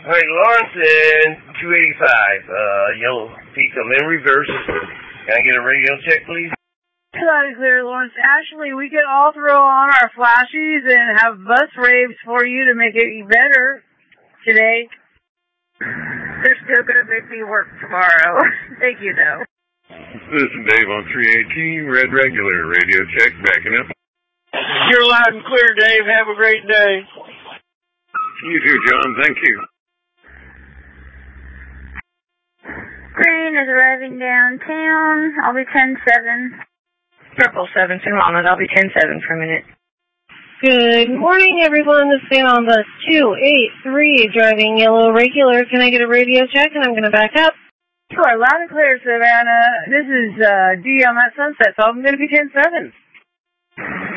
All right, Lawrence and 285. Yellow peak, I'm in reverse. Can I get a radio check, please? Loud and clear, Lawrence. Actually, we could all throw on our flashies and have bus raves for you to make it better today. They're still going to make me work tomorrow. Thank you, though. This is Dave on 318, Red Regular, radio check, backing up. You're loud and clear, Dave. Have a great day. You too, John. Thank you. Green is arriving downtown. I'll be 10-7. Purple 7, Sam on it. I'll be 10-7 for a minute. Good morning, everyone. This is Sam on bus 283, driving yellow regular. Can I get a radio check? And I'm going to back up. Sure, loud and clear, Savannah. This is D on that sunset, so I'm going to be 10-7.